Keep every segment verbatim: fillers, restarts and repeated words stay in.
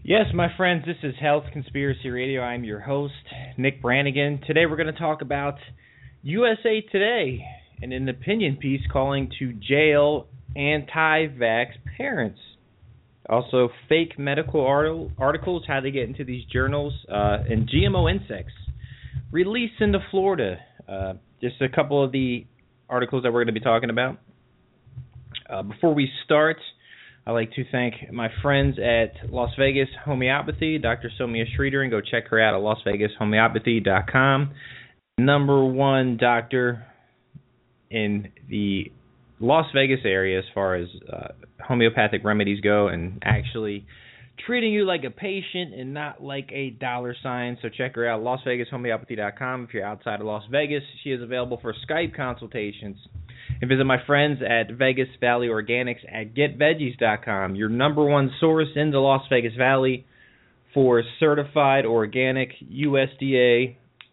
Yes, my friends, this is Health Conspiracy Radio. I'm your host, Nick Brannigan. Today we're going to talk about U S A Today and an opinion piece calling to jail anti-vax parents. Also, fake medical articles, how they get into these journals, uh, and G M O insects released into Florida. Uh, just a couple of the articles that we're going to be talking about. Uh, before we start, I'd like to thank my friends at Las Vegas Homeopathy, Doctor Somia Sridharan. Go check her out at las vegas homeopathy dot com. Number one doctor in the Las Vegas area as far as uh, homeopathic remedies go, and actually treating you like a patient and not like a dollar sign. So check her out, las vegas homeopathy dot com. If you're outside of Las Vegas, she is available for Skype consultations. And visit my friends at Vegas Valley Organics at get veggies dot com, your number one source in the Las Vegas Valley for certified organic U S D A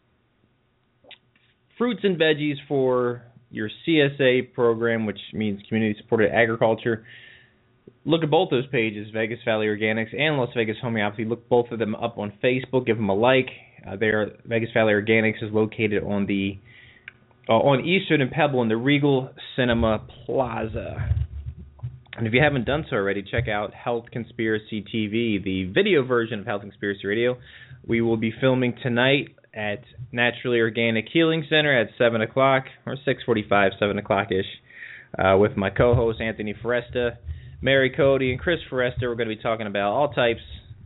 fruits and veggies for your C S A program, which means Community Supported Agriculture. Look at both those pages, Vegas Valley Organics and Las Vegas Homeopathy. Look both of them up on Facebook. Give them a like. Uh, there, Vegas Valley Organics is located on the uh, on Eastern and Pebble in the Regal Cinema Plaza. And if you haven't done so already, check out Health Conspiracy T V, the video version of Health Conspiracy Radio. We will be filming tonight at Naturally Organic Healing Center at seven o'clock, or six forty-five, seven o'clock-ish, uh, with my co-host Anthony Foresta, Mary Cody, and Chris Foresta. We're going to be talking about all types.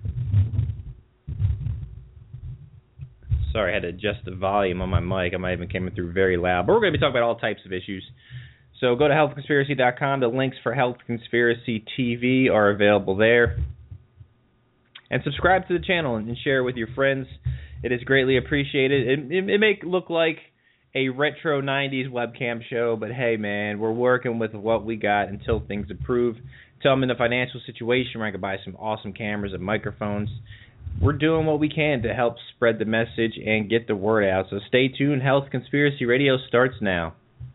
Sorry, I had to adjust the volume on my mic. I might even came through very loud. But we're going to be talking about all types of issues. So go to health conspiracy dot com. The links for Health Conspiracy T V are available there. And subscribe to the channel and share it with your friends. It is greatly appreciated. It, it, it may look like a retro nineties webcam show, but hey, man, we're working with what we got until things improve. Until I'm in a financial situation where I can buy some awesome cameras and microphones. We're doing what we can to help spread the message and get the word out. So stay tuned. Health Conspiracy Radio starts now.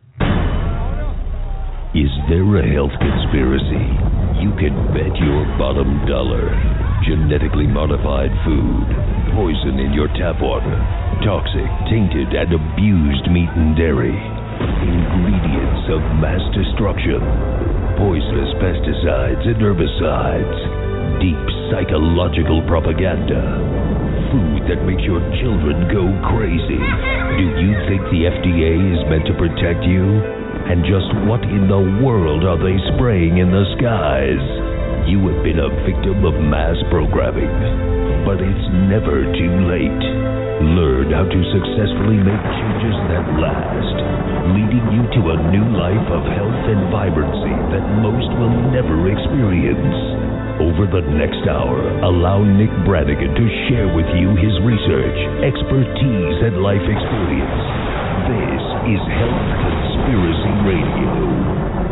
Is there a health conspiracy? You can bet your bottom dollar. Genetically modified food, poison in your tap water, toxic, tainted, and abused meat and dairy, ingredients of mass destruction, poisonous pesticides and herbicides, deep psychological propaganda, food that makes your children go crazy. Do you think the F D A is meant to protect you? And just what in the world are they spraying in the skies? You have been a victim of mass programming, but it's never too late. Learn how to successfully make changes that last, leading you to a new life of health and vibrancy that most will never experience. Over the next hour, allow Nick Brannigan to share with you his research, expertise, and life experience. This is Health Conspiracy Radio.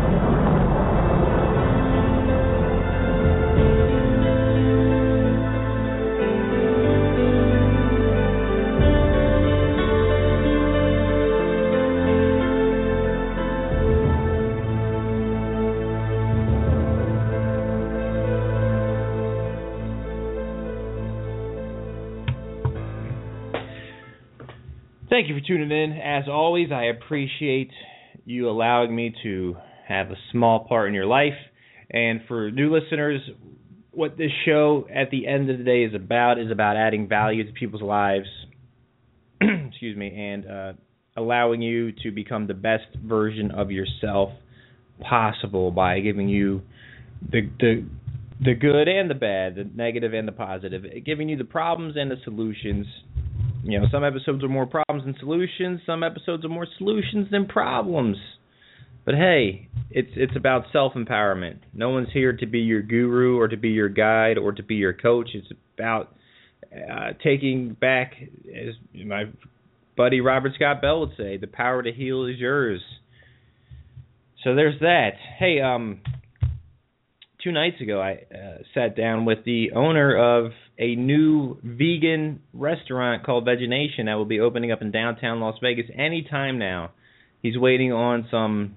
Thank you for tuning in. As always, I appreciate you allowing me to have a small part in your life. And for new listeners, what this show at the end of the day is about is about adding value to people's lives, excuse me, and uh, allowing you to become the best version of yourself possible by giving you the the the good and the bad, the negative and the positive, giving you the problems and the solutions. You know, some episodes are more problems than solutions. Some episodes are more solutions than problems. But hey, it's it's about self-empowerment. No one's here to be your guru or to be your guide or to be your coach. It's about uh, taking back, as my buddy Robert Scott Bell would say, the power to heal is yours. So there's that. Hey, um, two nights ago I uh, sat down with the owner of a new vegan restaurant called Vegination that will be opening up in downtown Las Vegas anytime now. He's waiting on some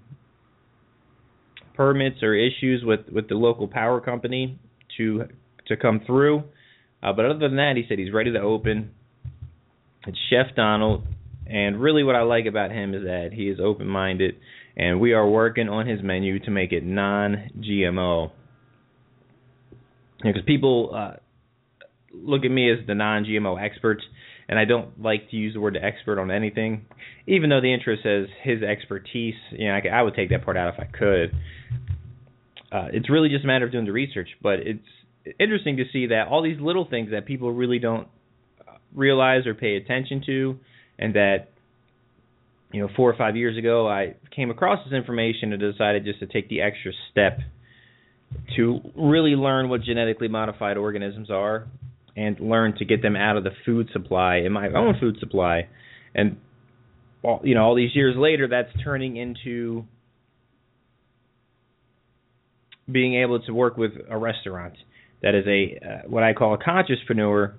permits or issues with, with the local power company to to come through. Uh, but other than that, he said he's ready to open. It's Chef Donald, and really what I like about him is that he is open-minded, and we are working on his menu to make it non-G M O. Because people uh, look at me as the non-G M O expert, and I don't like to use the word expert on anything, even though the intro says his expertise. You know, I, I would take that part out if I could. Uh, it's really just a matter of doing the research, but it's interesting to see that all these little things that people really don't realize or pay attention to, and that, you know, four or five years ago I came across this information and decided just to take the extra step to really learn what genetically modified organisms are and learn to get them out of the food supply, in my own food supply. And, all, you know, all these years later, that's turning into being able to work with a restaurant that is a uh, what I call a consciouspreneur,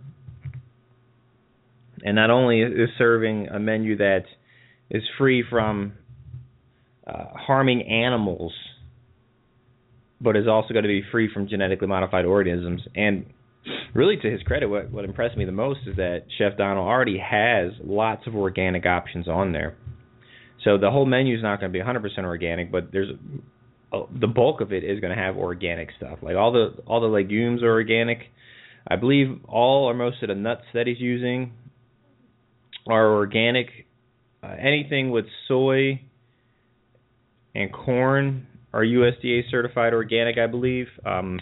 and not only is serving a menu that is free from uh, harming animals, but is also going to be free from genetically modified organisms. And really, to his credit, what, what impressed me the most is that Chef Donald already has lots of organic options on there. So the whole menu is not going to be one hundred percent organic, but there's uh, the bulk of it is going to have organic stuff. Like all the all the legumes are organic. I believe all or most of the nuts that he's using are organic. Uh, anything with soy and corn are U S D A certified organic, I believe. Um,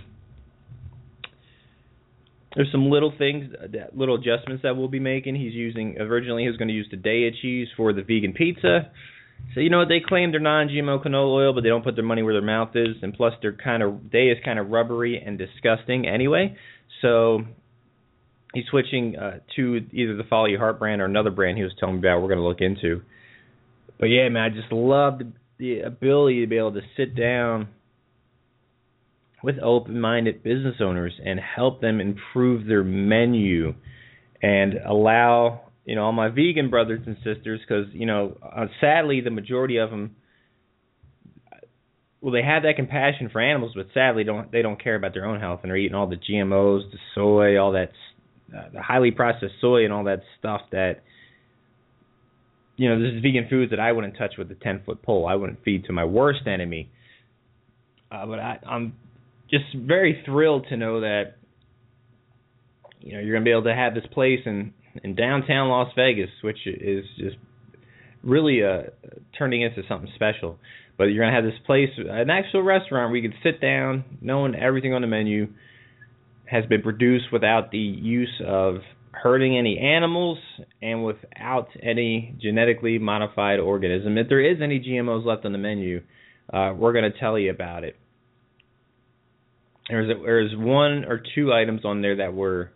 there's some little things, that, little adjustments that we'll be making. He's using, originally he was going to use the Daiya cheese for the vegan pizza. So, you know what, they claim they're non-G M O canola oil, but they don't put their money where their mouth is, and plus they're kind of, Daiya is kind of rubbery and disgusting anyway. So he's switching uh, to either the Follow Your Heart brand or another brand he was telling me about we're going to look into. But yeah, man, I just love the, the ability to be able to sit down with open-minded business owners and help them improve their menu and allow, you know, all my vegan brothers and sisters, because, you know, uh, sadly the majority of them, well, they have that compassion for animals, but sadly don't they don't care about their own health, and they're eating all the G M Os, the soy, all that, uh, the highly processed soy and all that stuff that, you know, this is vegan foods that I wouldn't touch with a ten-foot pole. I wouldn't feed to my worst enemy. Uh, but I, I'm just very thrilled to know that, you know, you're going to be able to have this place in, in downtown Las Vegas, which is just really uh, turning into something special. But you're going to have this place, an actual restaurant where you can sit down, knowing everything on the menu has been produced without the use of hurting any animals and without any genetically modified organism. If there is any G M Os left on the menu, uh, we're going to tell you about it. There's, a, there's one or two items on there that were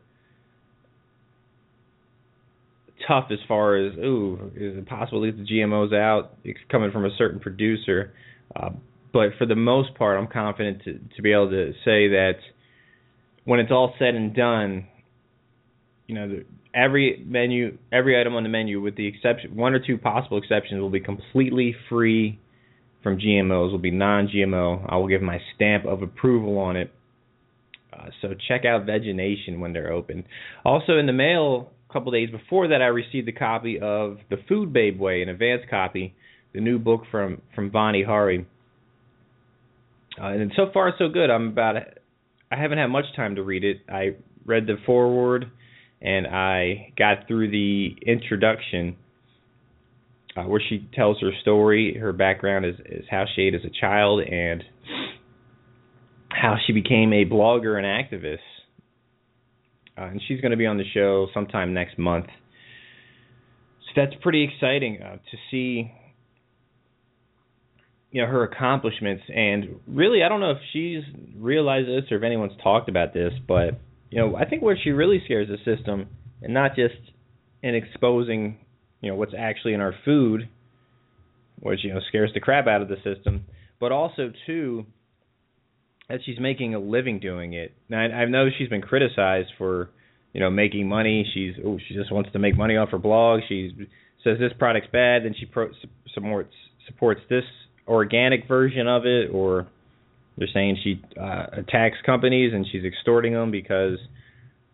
tough as far as, ooh, is it possible to leave the G M Os out? It's coming from a certain producer. Uh, but for the most part, I'm confident to, to be able to say that when it's all said and done, you know, the, every menu, every item on the menu, with the exception, one or two possible exceptions, will be completely free from G M Os, will be non-G M O. I will give my stamp of approval on it. Uh, so check out Vegination when they're open. Also in the mail, a couple days before that, I received a copy of The Food Babe Way, an advanced copy, the new book from, from Vani Hari. Uh, and so far, so good. I'm about, I haven't had much time to read it. I read the foreword, and I got through the introduction, uh, where she tells her story. Her background is, is how she ate as a child and how she became a blogger and activist. Uh, and she's going to be on the show sometime next month. So that's pretty exciting uh, to see, you know, her accomplishments. And really, I don't know if she's realized this or if anyone's talked about this, but, you know, I think where she really scares the system, and not just in exposing, you know, what's actually in our food, which, you know, scares the crap out of the system, but also, too, that she's making a living doing it. Now, I, I know she's been criticized for, you know, making money. She's oh, she just wants to make money off her blog. She says this product's bad, then she pro, supports supports this organic version of it, or they're saying she uh, attacks companies and she's extorting them because,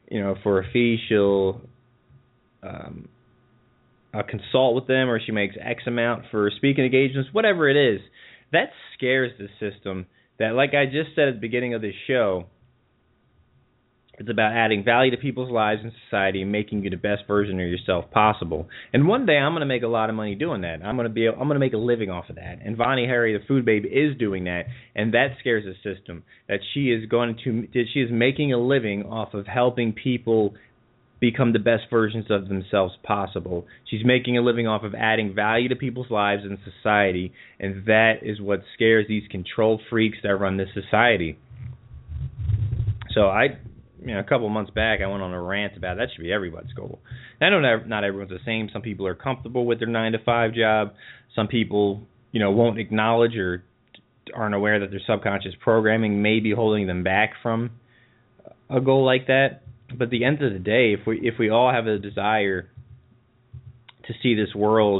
you know, for a fee, she'll um, uh, consult with them, or she makes X amount for speaking engagements, whatever it is. That scares the system. That, like I just said at the beginning of this show, it's about adding value to people's lives and society and making you the best version of yourself possible. And one day I'm going to make a lot of money doing that. I'm going to be I'm going to make a living off of that. And Vonnie Harry, the food babe, is doing that, and that scares the system. That she is going to that she is making a living off of helping people become the best versions of themselves possible. She's making a living off of adding value to people's lives and society, and that is what scares these control freaks that run this society. So I. You know, a couple of months back, I went on a rant about that should be everybody's goal. I know not, not everyone's the same. Some people are comfortable with their nine to five job. Some people, you know, won't acknowledge or aren't aware that their subconscious programming may be holding them back from a goal like that. But at the end of the day, if we if we all have a desire to see this world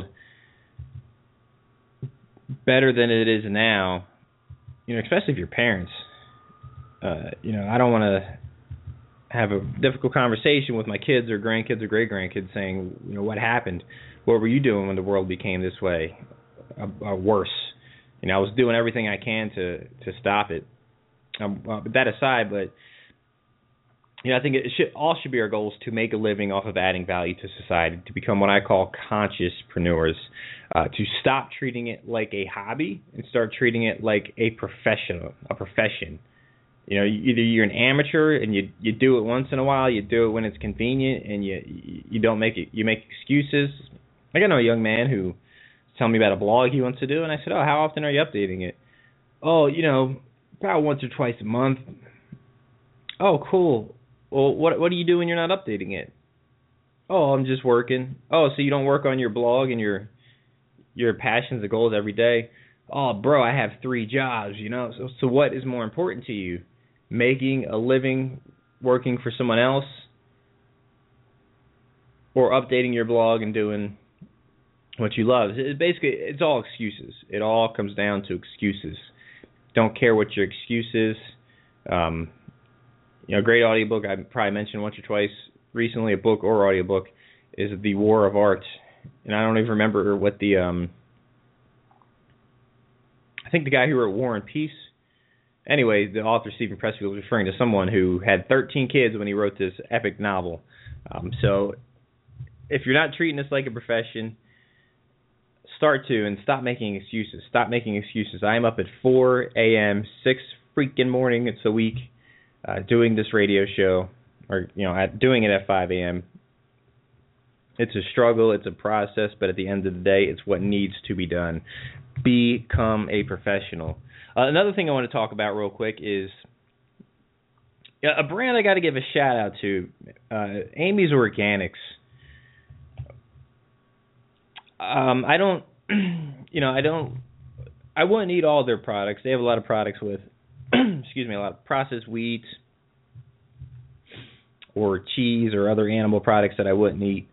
better than it is now, you know, especially if you're parents, uh, you know, I don't want to have a difficult conversation with my kids or grandkids or great-grandkids saying, you know, what happened? What were you doing when the world became this way? Uh, uh, worse. You know, I was doing everything I can to, to stop it. Um, uh, but that aside, but, you know, I think it should, all should be our goals to make a living off of adding value to society, to become what I call consciouspreneurs, uh, to stop treating it like a hobby and start treating it like a professional, a profession. You know, either you're an amateur and you you do it once in a while, you do it when it's convenient, and you you don't make it. You make excuses. Like I know a young man who was telling me about a blog he wants to do, and I said, "Oh, how often are you updating it?" "Oh, you know, about once or twice a month." "Oh, cool. Well, what what do you do when you're not updating it?" "Oh, I'm just working." "Oh, so you don't work on your blog and your your passions and goals every day?" "Oh, bro, I have three jobs. You know, so so what is more important to you? Making a living working for someone else, or updating your blog and doing what you love?" It basically, it's all excuses. It all comes down to excuses. Don't care what your excuse is. Um, you know, a great audiobook I probably mentioned once or twice recently, a book or audiobook, is The War of Art. And I don't even remember what the, um, I think the guy who wrote War and Peace. Anyway, the author Stephen Pressfield was referring to someone who had thirteen kids when he wrote this epic novel. Um, so if you're not treating this like a profession, start to, and stop making excuses. Stop making excuses. I am up at four a.m., six freaking mornings a week, uh, doing this radio show, or you know, at, doing it at five a.m. It's a struggle. It's a process, but at the end of the day, it's what needs to be done. Become a professional. Uh, another thing I want to talk about real quick is a brand I got to give a shout out to, uh, Amy's Organics. Um, I don't, you know, I don't, I wouldn't eat all their products. They have a lot of products with, excuse me, a lot of processed wheat or cheese or other animal products that I wouldn't eat.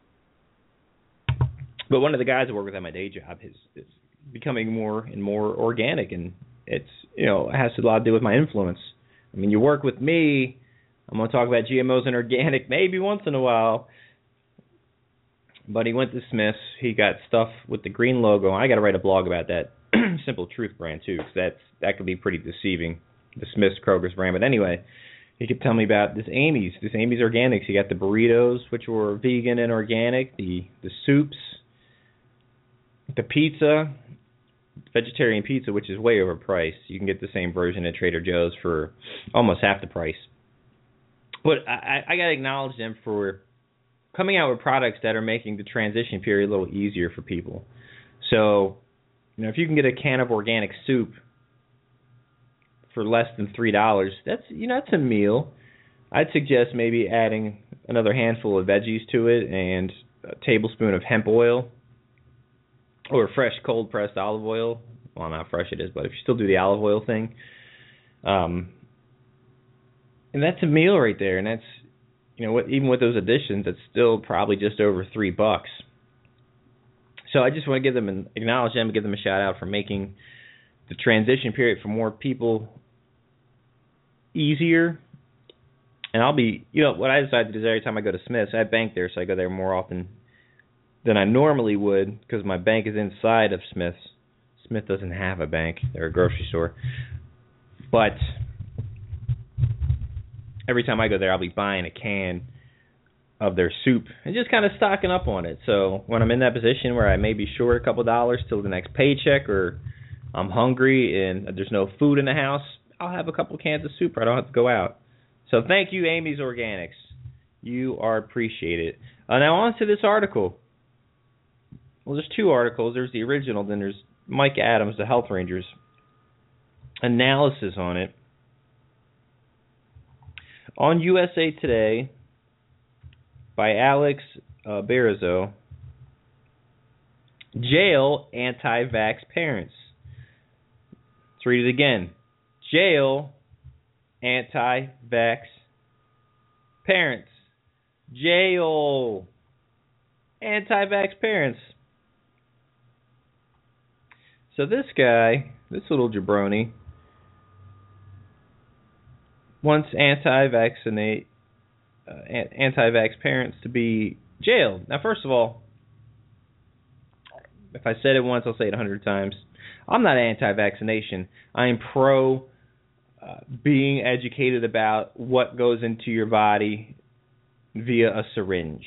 But one of the guys I work with at my day job is, is becoming more and more organic, and it's, you know, it has a lot to do with my influence. I mean, you work with me, I'm going to talk about G M Os and organic maybe once in a while. But he went to Smith's. He got stuff with the green logo. I got to write a blog about that Simple Truth brand too, because that's that could be pretty deceiving, the Smith's Kroger's brand. But anyway, he could tell me about this Amy's, this Amy's Organics. He got the burritos, which were vegan and organic, the the soups, the pizza, vegetarian pizza, which is way overpriced. You can get the same version at Trader Joe's for almost half the price. But I, I got to acknowledge them for coming out with products that are making the transition period a little easier for people. So, you know, if you can get a can of organic soup for less than three dollars, that's, you know, that's a meal. I'd suggest maybe adding another handful of veggies to it and a tablespoon of hemp oil or fresh cold-pressed olive oil. Well, not fresh it is, but if you still do the olive oil thing. Um, and that's a meal right there, and that's, you know, what, even with those additions, it's still probably just over three bucks. So I just want to give them an acknowledge them, give them a shout out for making the transition period for more people easier. And I'll be, you know, what I decide to do is every time I go to Smith's, I bank there, so I go there more often than I normally would because my bank is inside of Smith's. Smith doesn't have a bank. They're a grocery store. But every time I go there, I'll be buying a can of their soup and just kind of stocking up on it. So when I'm in that position where I may be short a couple dollars till the next paycheck, or I'm hungry and there's no food in the house, I'll have a couple cans of soup. I don't have to go out. So thank you, Amy's Organics. You are appreciated. Uh, now on to this article. Well, there's two articles. There's the original, then there's Mike Adams, the Health Rangers, analysis on it. On U S A Today by Alex uh, Barizo, jail anti-vax parents. Let's read it again. Jail anti-vax parents. Jail anti-vax parents. So this guy, this little jabroni, wants anti-vaccinate, uh, anti-vax parents to be jailed. Now, first of all, if I said it once, I'll say it a hundred times. I'm not anti-vaccination. I am pro uh, being educated about what goes into your body via a syringe.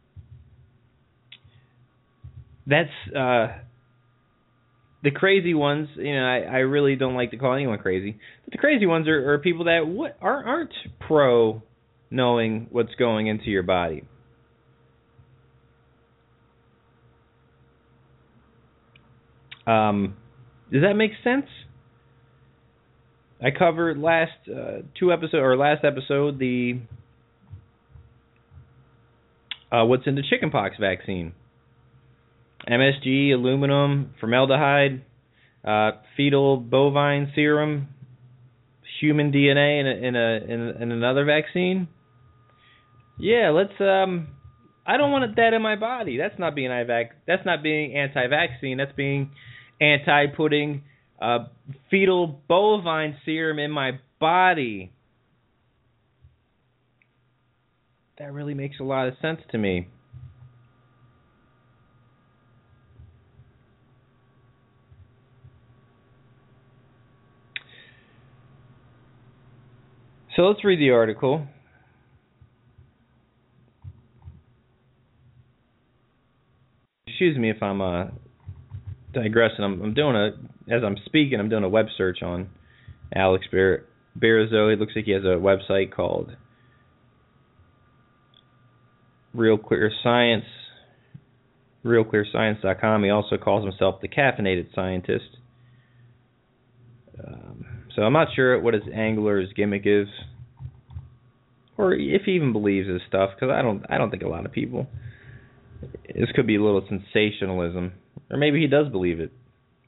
That's uh, the crazy ones. You know, I, I really don't like to call anyone crazy, but the crazy ones are, are people that what are, aren't pro knowing what's going into your body. Um, does that make sense? I covered last uh, two episode or last episode the uh, what's in the chickenpox vaccine: M S G, aluminum, formaldehyde, uh, fetal bovine serum, human D N A in a, in a in, in another vaccine. Yeah, let's. Um, I don't want that in my body. That's not being anti-vac. That's not being anti-vaccine. That's being anti-putting uh, fetal bovine serum in my body. That really makes a lot of sense to me. So let's read the article. Excuse me if I'm uh, digressing. I'm, I'm doing a, as I'm speaking, I'm doing a web search on Alex Bar- Barizo. It looks like he has a website called Real Clear Science, real clear science dot com. He also calls himself the Caffeinated Scientist. Um, so I'm not sure what his angler's gimmick is, or if he even believes his stuff, because I don't, I don't think a lot of people. This could be a little sensationalism, or maybe he does believe it.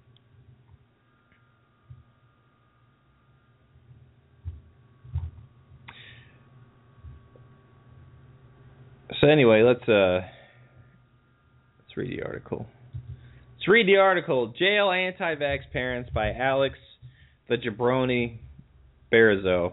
So anyway, let's uh, let's read the article. Let's read the article. Jail Anti-Vax Parents by Alex the Jabroni Barizo.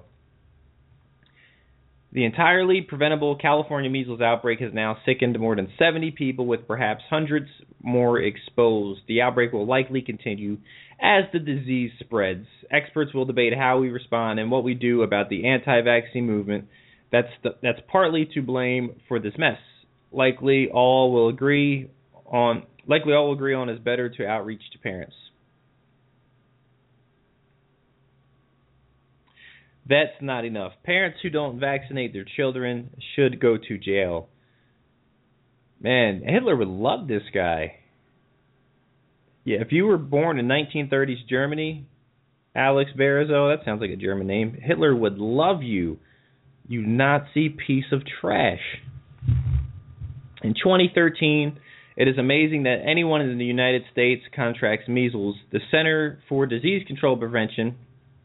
The entirely preventable California measles outbreak has now sickened more than seventy people, with perhaps hundreds more exposed. The outbreak will likely continue as the disease spreads. Experts will debate how we respond and what we do about the anti-vaccine movement. That's the, that's partly to blame for this mess. Likely all will agree on likely all will agree on is better to outreach to parents. That's not enough. Parents who don't vaccinate their children should go to jail. Man, Hitler would love this guy. Yeah, if you were born in nineteen thirties Germany, Alex Barizo, that sounds like a German name, Hitler would love you. You Nazi piece of trash. In twenty thirteen, it is amazing that anyone in the United States contracts measles. The Center for Disease Control Prevention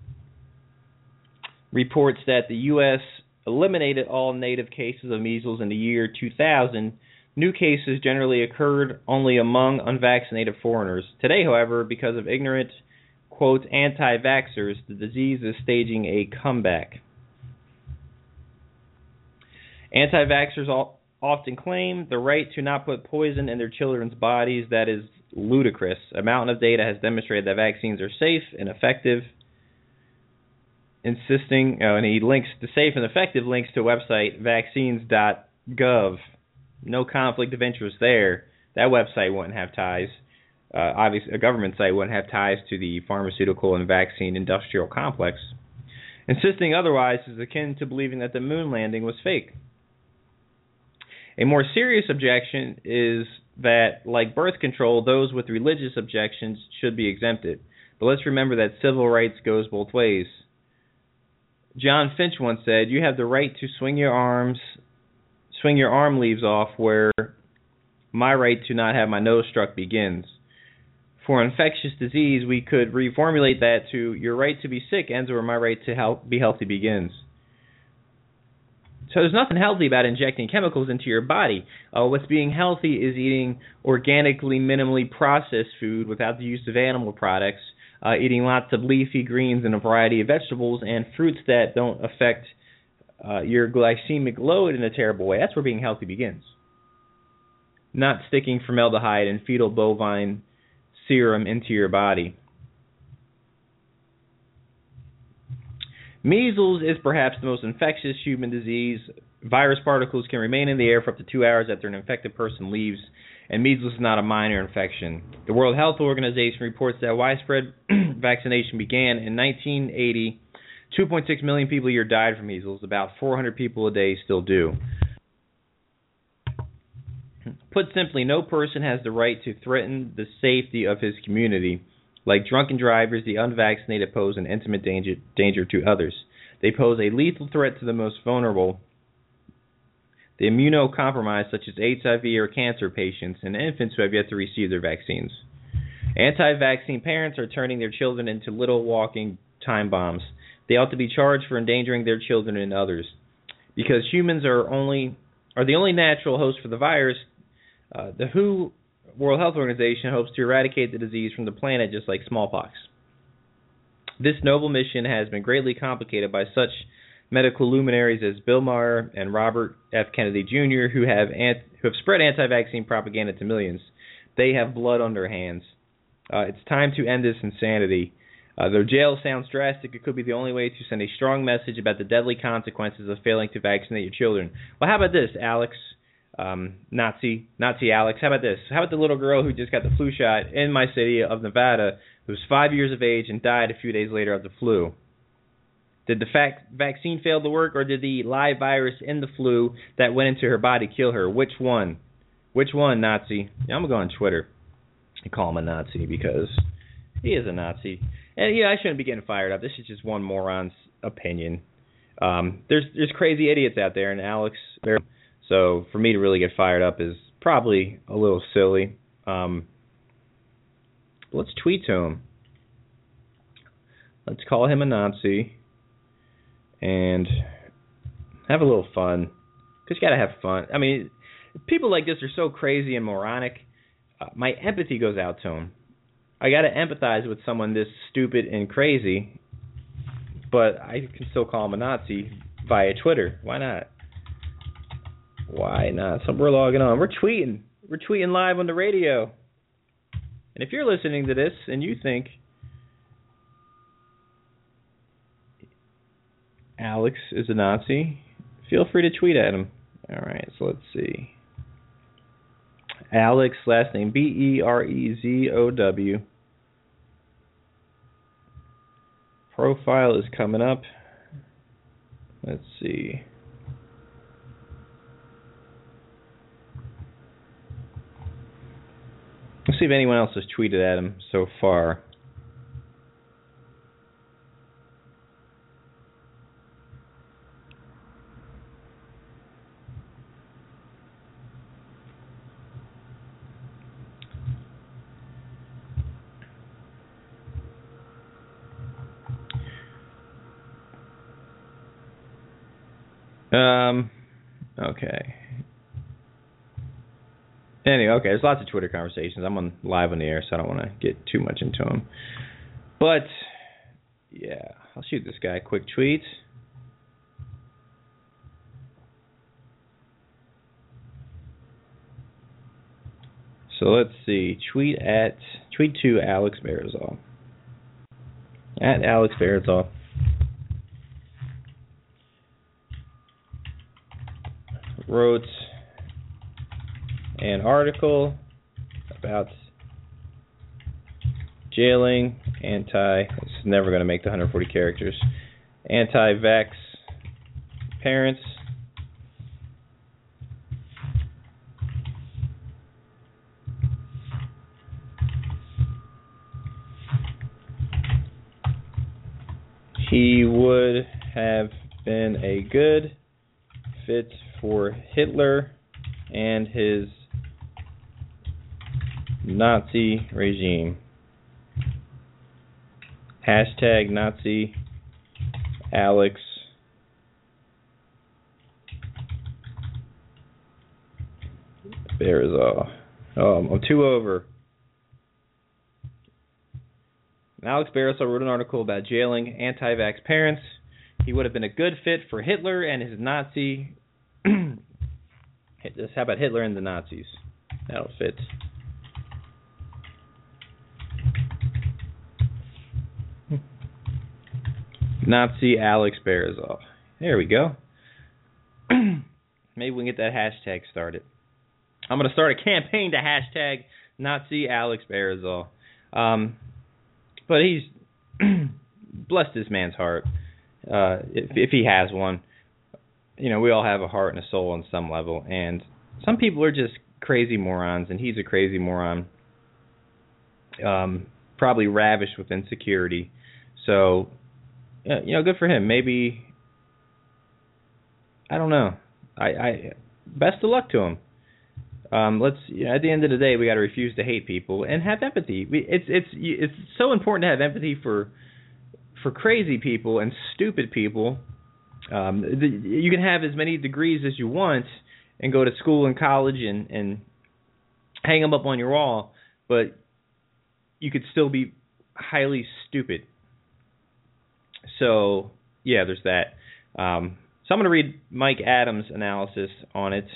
reports that the U S eliminated all native cases of measles in the year two thousand. New cases generally occurred only among unvaccinated foreigners. Today, however, because of ignorant, quote, anti-vaxxers, the disease is staging a comeback. Anti-vaxxers all, often claim the right to not put poison in their children's bodies. That is ludicrous. A mountain of data has demonstrated that vaccines are safe and effective. Insisting, oh, and he links the safe and effective links to a website, vaccines dot gov. No conflict of interest there. That website wouldn't have ties. Uh, obviously, a government site wouldn't have ties to the pharmaceutical and vaccine industrial complex. Insisting otherwise is akin to believing that the moon landing was fake. A more serious objection is that, like birth control, those with religious objections should be exempted. But let's remember that civil rights goes both ways. John Finch once said, "You have the right to swing your arms, swing your arm leaves off where my right to not have my nose struck begins." For infectious disease, we could reformulate that to "your right to be sick ends where my right to help be healthy begins." So there's nothing healthy about injecting chemicals into your body. Uh, what's being healthy is eating organically, minimally processed food without the use of animal products, uh, eating lots of leafy greens and a variety of vegetables and fruits that don't affect uh, your glycemic load in a terrible way. That's where being healthy begins. Not sticking formaldehyde and fetal bovine serum into your body. Measles is perhaps the most infectious human disease. Virus particles can remain in the air for up to two hours after an infected person leaves, and measles is not a minor infection. The World Health Organization reports that widespread vaccination began in nineteen eighty. two point six million people a year died from measles. About four hundred people a day still do. Put simply, no person has the right to threaten the safety of his community. Like drunken drivers, the unvaccinated pose an intimate danger, danger to others. They pose a lethal threat to the most vulnerable, the immunocompromised, such as H I V or cancer patients, and infants who have yet to receive their vaccines. Anti-vaccine parents are turning their children into little walking time bombs. They ought to be charged for endangering their children and others. Because humans are only are the only natural host for the virus, uh, the W H O World Health Organization hopes to eradicate the disease from the planet just like smallpox. This noble mission has been greatly complicated by such medical luminaries as Bill Maher and Robert F. Kennedy Junior, who have ant- who have spread anti-vaccine propaganda to millions. They have blood on their hands. Uh, it's time to end this insanity. Uh, though jail sounds drastic, it could be the only way to send a strong message about the deadly consequences of failing to vaccinate your children. Well, how about this, Alex? Um, Nazi, Nazi Alex. How about this? How about the little girl who just got the flu shot in my city of Nevada, who was five years of age and died a few days later of the flu? Did the fac- vaccine fail to work, or did the live virus in the flu that went into her body kill her? Which one? Which one, Nazi? Yeah, I'm going to go on Twitter and call him a Nazi because he is a Nazi. And, yeah, I shouldn't be getting fired up. This is just one moron's opinion. Um, there's there's crazy idiots out there, and Alex... So for me to really get fired up is probably a little silly. Um, let's tweet to him. Let's call him a Nazi and have a little fun. Because you got to have fun. I mean, people like this are so crazy and moronic. Uh, my empathy goes out to them. I got to empathize with someone this stupid and crazy, but I can still call him a Nazi via Twitter. Why not? Why not? So we're logging on. We're tweeting. We're tweeting live on the radio. And if you're listening to this and you think Alex is a Nazi, feel free to tweet at him. All right, so let's see. Alex, last name B E R E Z O W. Profile is coming up. Let's see. Let's see if anyone else has tweeted at him so far. Um, okay. Anyway, okay, there's lots of Twitter conversations. I'm on live on the air, so I don't want to get too much into them. But, yeah, I'll shoot this guy a quick tweet. So let's see. Tweet at tweet to Alex Barazal. At Alex Barazal. Wrote an article about jailing anti. This is never going to make the one hundred forty characters. Anti-vax parents. He would have been a good fit for Hitler and his Nazi regime. Hashtag Nazi Alex Barazal. Oh, I'm two over. Alex Barazal wrote an article about jailing anti-vax parents. He would have been a good fit for Hitler and his Nazi. How about Hitler and the Nazis? That'll fit. Nazi Alex Barazal. There we go. Maybe we can get that hashtag started. I'm going to start a campaign to hashtag Nazi Alex Barazal. Um, but he's bless this man's heart, uh, if, if he has one. You know, we all have a heart and a soul on some level, and some people are just crazy morons, and he's a crazy moron. Um, probably ravished with insecurity. So, you know, good for him. Maybe, I don't know. I, I best of luck to him. Um, let's. You know, at the end of the day, we got to refuse to hate people and have empathy. We, it's it's it's so important to have empathy for for crazy people and stupid people. Um, the, you can have as many degrees as you want and go to school and college and, and hang them up on your wall, but you could still be highly stupid. So, yeah, there's that. Um, so I'm going to read Mike Adams' analysis on it.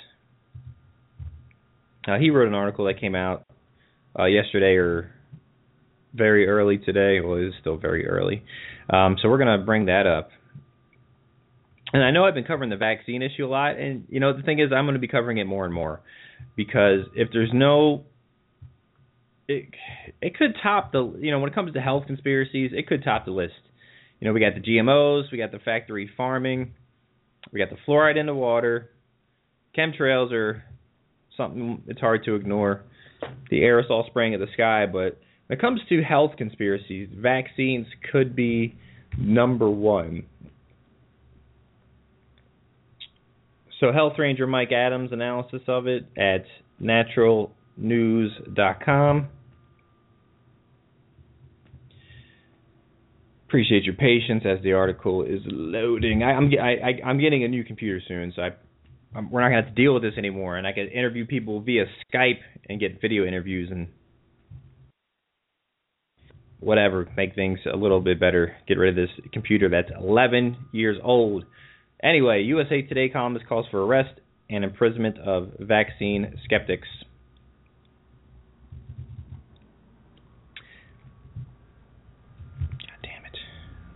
Uh, he wrote an article that came out uh, yesterday or very early today. Well, it is still very early. Um, so we're going to bring that up. And I know I've been covering the vaccine issue a lot, and, you know, the thing is I'm going to be covering it more and more because if there's no it, it could top the, you know, when it comes to health conspiracies, it could top the list. You know, we got the G M Os, we got the factory farming, we got the fluoride in the water, chemtrails are something it's hard to ignore, the aerosol spraying of the sky, but when it comes to health conspiracies, vaccines could be number one. So Health Ranger Mike Adams' analysis of it at natural news dot com. Appreciate your patience as the article is loading. I, I'm I, I, I'm getting a new computer soon, so I, I'm, we're not going to have to deal with this anymore. And I can interview people via Skype and get video interviews and whatever, make things a little bit better. Get rid of this computer that's eleven years old. Anyway, U S A Today columnist calls for arrest and imprisonment of vaccine skeptics. God damn it.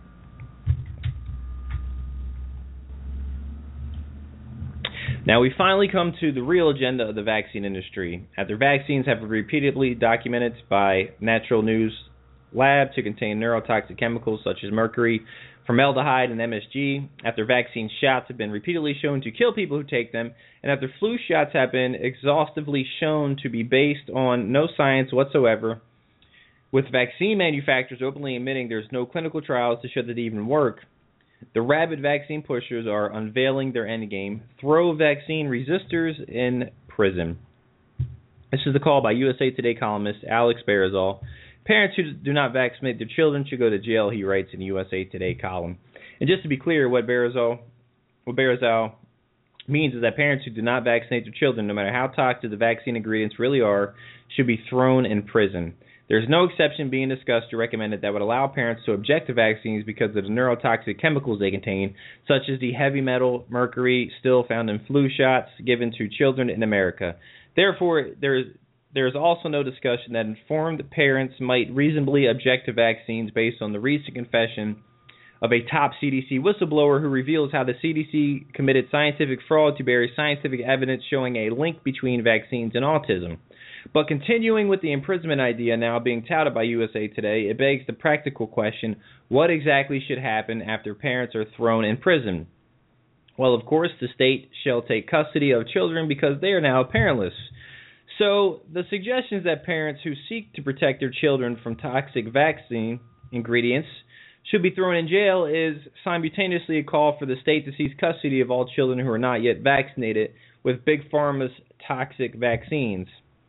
Now we finally come to the real agenda of the vaccine industry. After vaccines have been repeatedly documented by Natural News Lab to contain neurotoxic chemicals such as mercury, formaldehyde, and M S G, after vaccine shots have been repeatedly shown to kill people who take them, and after flu shots have been exhaustively shown to be based on no science whatsoever, with vaccine manufacturers openly admitting there's no clinical trials to show that they even work, the rabid vaccine pushers are unveiling their endgame: throw vaccine resistors in prison. This is the call by U S A Today columnist Alex Barazal. Parents who do not vaccinate their children should go to jail, he writes in the U S A Today column. And just to be clear, what Barazal, what Barazal means is that parents who do not vaccinate their children, no matter how toxic the vaccine ingredients really are, should be thrown in prison. There is no exception being discussed or recommended that would allow parents to object to vaccines because of the neurotoxic chemicals they contain, such as the heavy metal mercury still found in flu shots given to children in America. Therefore, there is there is also no discussion that informed parents might reasonably object to vaccines based on the recent confession of a top C D C whistleblower who reveals how the C D C committed scientific fraud to bury scientific evidence showing a link between vaccines and autism. But continuing with the imprisonment idea now being touted by U S A Today, it begs the practical question, what exactly should happen after parents are thrown in prison? Well, of course, the state shall take custody of children because they are now parentless. So the suggestion is that parents who seek to protect their children from toxic vaccine ingredients should be thrown in jail is simultaneously a call for the state to seize custody of all children who are not yet vaccinated with Big Pharma's toxic vaccines.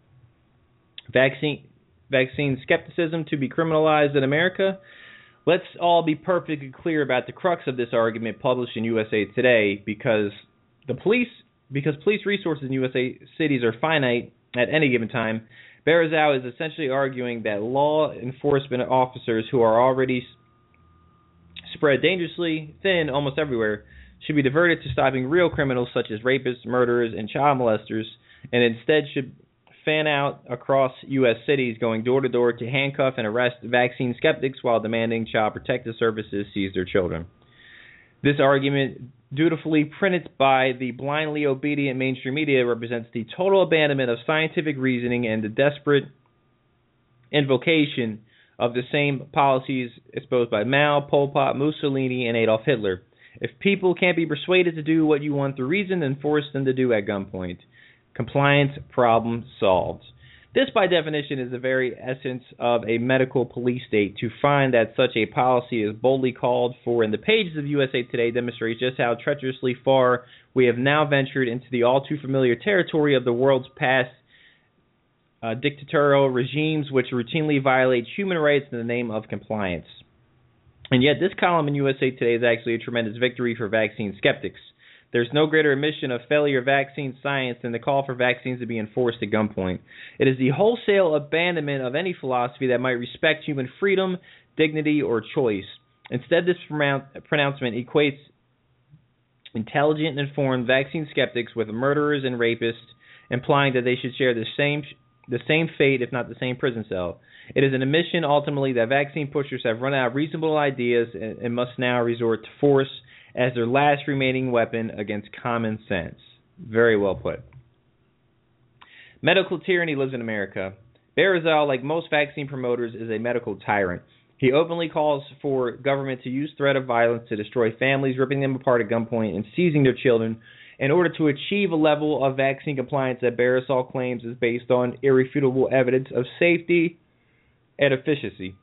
Vaccine, vaccine skepticism to be criminalized in America? Let's all be perfectly clear about the crux of this argument published in U S A Today, because the police, because police resources in U S A cities are finite at any given time. Barazal is essentially arguing that law enforcement officers who are already spread dangerously thin almost everywhere should be diverted to stopping real criminals such as rapists, murderers, and child molesters, and instead should fan out across U S cities, going door to door to handcuff and arrest vaccine skeptics while demanding Child Protective Services seize their children. This argument, dutifully printed by the blindly obedient mainstream media, represents the total abandonment of scientific reasoning and the desperate invocation of the same policies exposed by Mao, Pol Pot, Mussolini, and Adolf Hitler. If people can't be persuaded to do what you want through reason, then force them to do at gunpoint. Compliance problem solved. This, by definition, is the very essence of a medical police state. To find that such a policy is boldly called for in the pages of U S A Today demonstrates just how treacherously far we have now ventured into the all-too-familiar territory of the world's past uh, dictatorial regimes which routinely violate human rights in the name of compliance. And yet this column in U S A Today is actually a tremendous victory for vaccine skeptics. There's no greater admission of failure of vaccine science than the call for vaccines to be enforced at gunpoint. It is the wholesale abandonment of any philosophy that might respect human freedom, dignity, or choice. Instead, this pronouncement equates intelligent and informed vaccine skeptics with murderers and rapists, implying that they should share the same the same fate, if not the same prison cell. It is an admission, ultimately, that vaccine pushers have run out of reasonable ideas and, and must now resort to force as their last remaining weapon against common sense. Very well put. Medical tyranny lives in America. Barazal, like most vaccine promoters, is a medical tyrant. He openly calls for government to use threat of violence to destroy families, ripping them apart at gunpoint and seizing their children in order to achieve a level of vaccine compliance that Barazal claims is based on irrefutable evidence of safety and efficacy.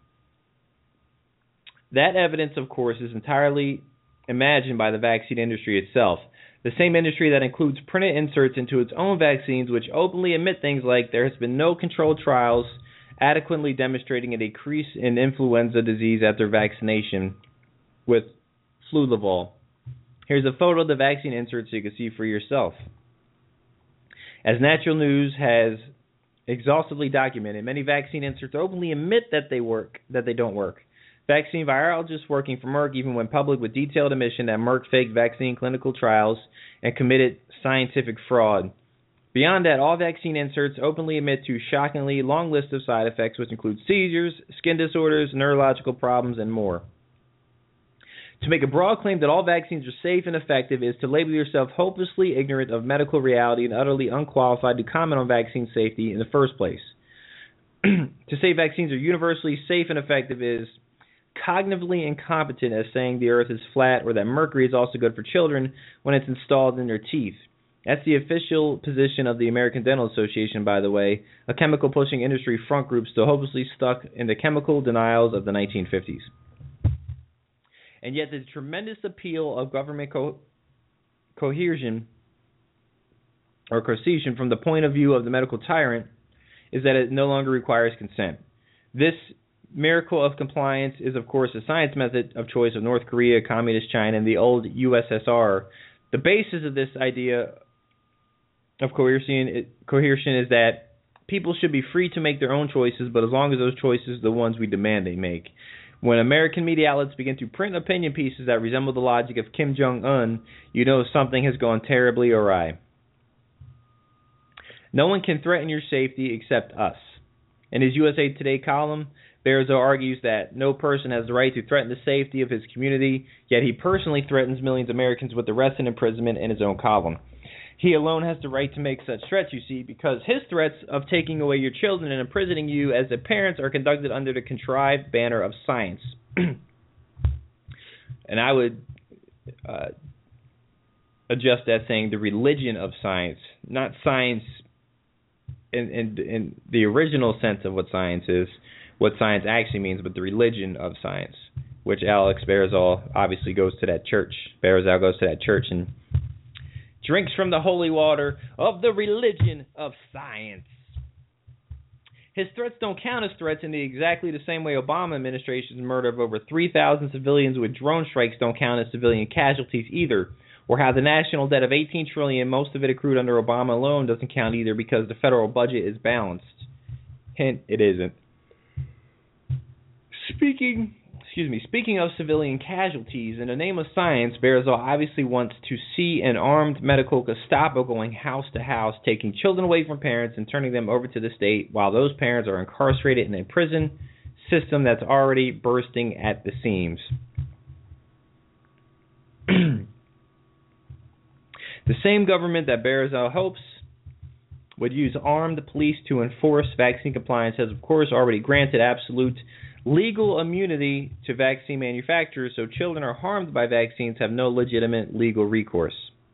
That evidence, of course, is entirely imagined by the vaccine industry itself. The same industry that includes printed inserts into its own vaccines, which openly admit things like there has been no controlled trials adequately demonstrating a decrease in influenza disease after vaccination with Flulavol. Here's a photo of the vaccine insert so you can see for yourself. As Natural News has exhaustively documented, many vaccine inserts openly admit that they work, that they don't work. Vaccine virologists working for Merck even went public with detailed admission that Merck faked vaccine clinical trials and committed scientific fraud. Beyond that, all vaccine inserts openly admit to shockingly long list of side effects, which include seizures, skin disorders, neurological problems, and more. To make a broad claim that all vaccines are safe and effective is to label yourself hopelessly ignorant of medical reality and utterly unqualified to comment on vaccine safety in the first place. To say vaccines are universally safe and effective is cognitively incompetent as saying the earth is flat or that mercury is also good for children when it's installed in their teeth. That's the official position of the American Dental Association, by the way, a chemical-pushing industry front group still hopelessly stuck in the chemical denials of the nineteen fifties. And yet the tremendous appeal of government co- coercion or coercion from the point of view of the medical tyrant is that it no longer requires consent. This miracle of compliance is, of course, the science method of choice of North Korea, Communist China, and the old U S S R. The basis of this idea of coercion, coercion is that people should be free to make their own choices, but as long as those choices are the ones we demand they make. When American media outlets begin to print opinion pieces that resemble the logic of Kim Jong-un, you know something has gone terribly awry. No one can threaten your safety except us. In his U S A Today column, Berezo argues that no person has the right to threaten the safety of his community, yet he personally threatens millions of Americans with arrest and imprisonment in his own column. He alone has the right to make such threats, you see, because his threats of taking away your children and imprisoning you as their parents are conducted under the contrived banner of science. And I would uh, adjust that saying the religion of science, not science in, in, in the original sense of what science is, what science actually means, but the religion of science, which Alex Berezo obviously goes to that church. Berezo goes to that church and drinks from the holy water of the religion of science. His threats don't count as threats in the exactly the same way Obama administration's murder of over three thousand civilians with drone strikes don't count as civilian casualties either, or how the national debt of eighteen trillion dollars, most of it accrued under Obama alone, doesn't count either because the federal budget is balanced. Hint, it isn't. Speaking, excuse me, speaking of civilian casualties, in the name of science, Berezo obviously wants to see an armed medical Gestapo going house to house, taking children away from parents and turning them over to the state while those parents are incarcerated in a prison system that's already bursting at the seams. The same government that Berezo hopes would use armed police to enforce vaccine compliance has, of course, already granted absolute legal immunity to vaccine manufacturers, so children are harmed by vaccines have no legitimate legal recourse.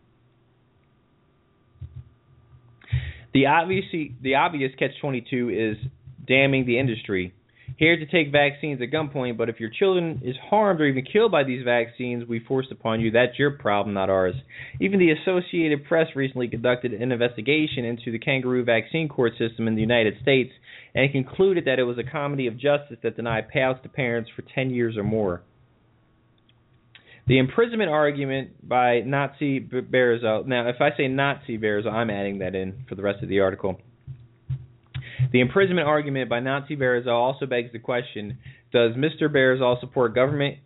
The obvious, the obvious catch twenty-two is damning the industry. Here to take vaccines at gunpoint, but if your children is harmed or even killed by these vaccines we forced upon you, that's your problem, not ours. Even the Associated Press recently conducted an investigation into the kangaroo vaccine court system in the United States and concluded that it was a comedy of justice that denied payouts to parents for ten years or more. The imprisonment argument by Nazi Berezo, now if I say Nazi Berezo, I'm adding that in for the rest of the article. The imprisonment argument by Nazi Berezo also begs the question, does Mister Berezo support government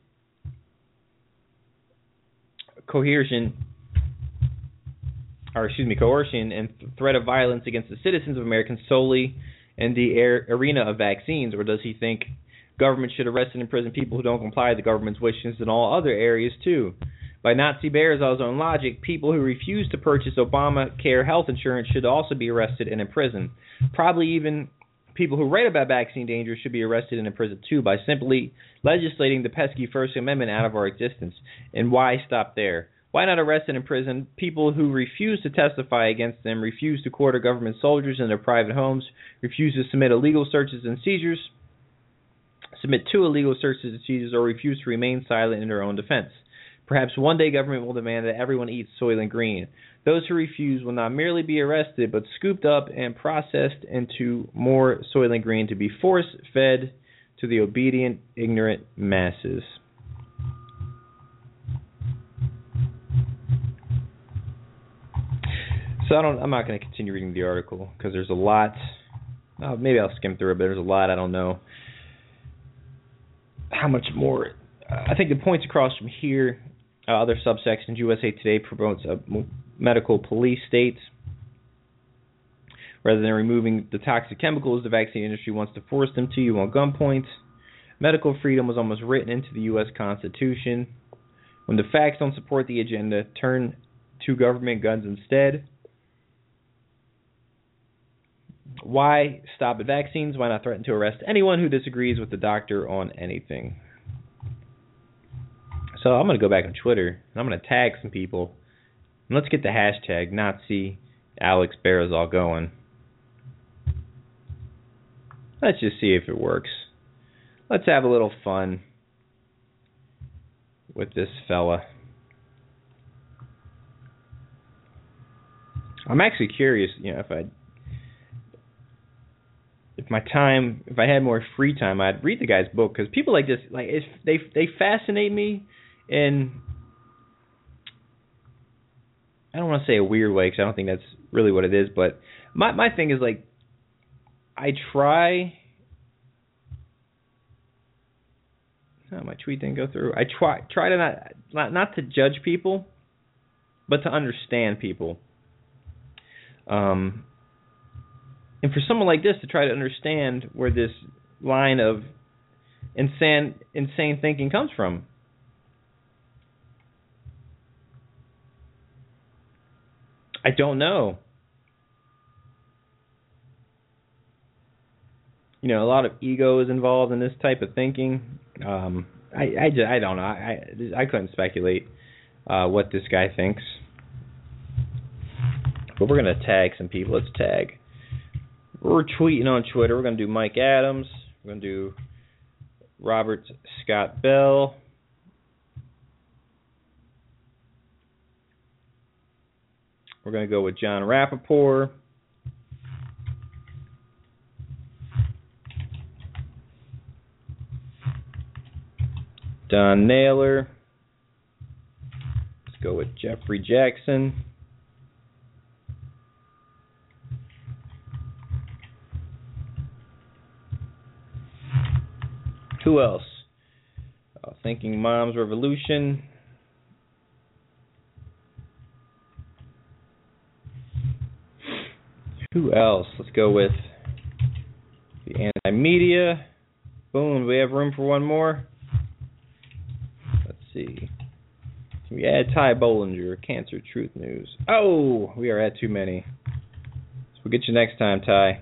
coercion, or excuse me, coercion and th- threat of violence against the citizens of America solely in the air, arena of vaccines, or does he think government should arrest and imprison people who don't comply with the government's wishes in all other areas too? By Nazi Berezo's own logic, people who refuse to purchase Obamacare health insurance should also be arrested and imprisoned. Probably even people who write about vaccine dangers should be arrested and imprisoned too by simply legislating the pesky First Amendment out of our existence. And why stop there? Why not arrest and imprison people who refuse to testify against them, refuse to quarter government soldiers in their private homes, refuse to submit illegal searches and seizures, submit to illegal searches and seizures, or refuse to remain silent in their own defense? Perhaps one day government will demand that everyone eats Soylent Green. Those who refuse will not merely be arrested, but scooped up and processed into more Soylent Green to be force-fed to the obedient, ignorant masses. So I don't, I'm not going to continue reading the article because there's a lot. Oh, maybe I'll skim through it, but there's a lot I don't know how much more. I think the points across from here, uh, other subsections, U S A Today promotes a medical police state. Rather than removing the toxic chemicals the vaccine industry wants to force them to you on gunpoint. Medical freedom was almost written into the U S Constitution. When the facts don't support the agenda, turn to government guns instead. Why stop at vaccines? Why not threaten to arrest anyone who disagrees with the doctor on anything? So I'm going to go back on Twitter, and I'm going to tag some people. And let's get the hashtag Nazi Alex Berezo going. Let's just see if it works. Let's have a little fun with this fella. I'm actually curious, you know, if I, if my time, if I had more free time, I'd read the guy's book, because people like this, like it's, they they fascinate me in, I don't want to say a weird way, because I don't think that's really what it is, but my my thing is, like, I try. Oh, my tweet didn't go through. I try try to not, not not to judge people, but to understand people. Um, And for someone like this to try to understand where this line of insane, insane thinking comes from. I don't know. You know, a lot of ego is involved in this type of thinking. Um, I, I, just, I don't know. I, I, I couldn't speculate uh, what this guy thinks. But we're going to tag some people. Let's tag. We're tweeting on Twitter. We're going to do Mike Adams. We're going to do Robert Scott Bell. We're going to go with John Rappaport. Don Naylor. Let's go with Jeffrey Jackson. Who else? Uh, Thinking Moms Revolution. Who else? Let's go with the Anti-Media. Boom. Do we have room for one more? Let's see. Can we add Ty Bollinger? Cancer Truth News. Oh, we are at too many. So we'll get you next time, Ty.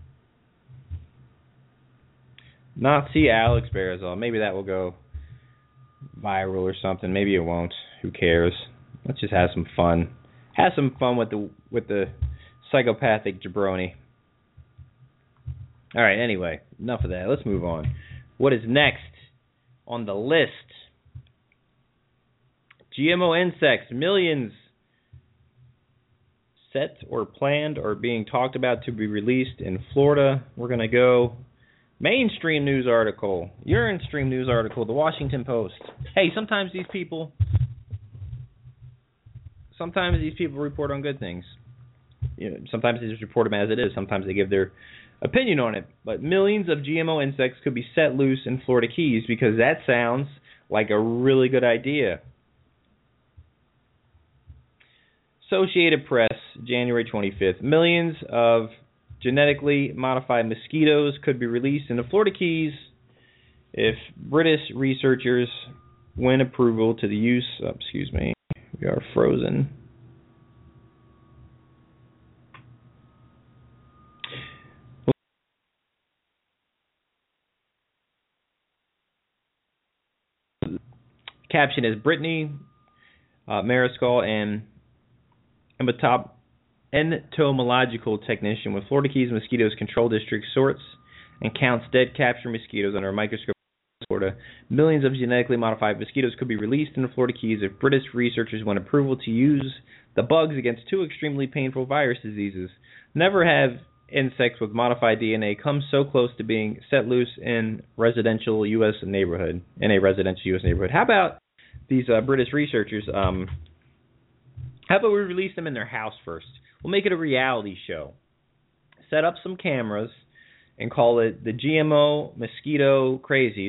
Nazi Alex Barazal. Maybe that will go viral or something. Maybe it won't. Who cares? Let's just have some fun. Have some fun with the with the psychopathic jabroni. All right, anyway, enough of that. Let's move on. What is next on the list? G M O insects. Millions set or planned or being talked about to be released in Florida. We're going to go mainstream news article, Urinestream news article, the Washington Post. Hey, sometimes these people, sometimes these people report on good things. You know, sometimes they just report them as it is. Sometimes they give their opinion on it. But millions of G M O insects could be set loose in Florida Keys because that sounds like a really good idea. Associated Press, January twenty-fifth. Millions of genetically modified mosquitoes could be released in the Florida Keys if British researchers win approval to the use. Oh, excuse me, we are frozen. Caption is Brittany uh, Mariscal and top entomological technician with Florida Keys Mosquitoes Control District sorts and counts dead captured mosquitoes under a microscope in Florida. Millions of genetically modified mosquitoes could be released in the Florida Keys if British researchers win approval to use the bugs against two extremely painful virus diseases. Never have insects with modified D N A come so close to being set loose in residential U S neighborhood, in a residential U S neighborhood. How about these uh, British researchers? Um, how about we release them in their house first? We'll make it a reality show. Set up some cameras and call it the G M O Mosquito Crazies.